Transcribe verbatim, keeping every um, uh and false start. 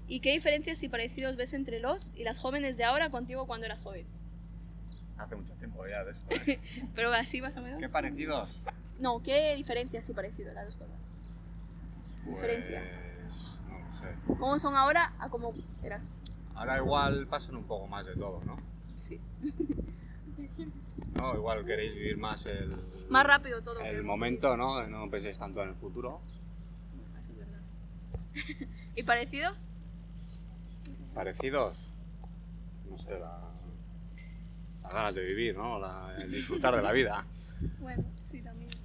¿Y qué diferencias y parecidos ves entre los y las jóvenes de ahora contigo cuando eras joven? Hace mucho tiempo ya de eso, ¿eh? Pero así más o menos. ¿Qué parecidos? No, ¿qué diferencias y parecidos las dos cosas? Pues... Diferencias. no lo sé. ¿Cómo son ahora a cómo eras? Ahora igual pasan un poco más de todo, ¿no? Sí. No, igual queréis vivir más el... Más rápido todo. El momento, ¿no? No penséis tanto en el futuro. Eso es verdad. ¿Y parecidos? Parecidos, no sé, la, las ganas de vivir, ¿no? La, el disfrutar de la vida. Bueno, sí, también.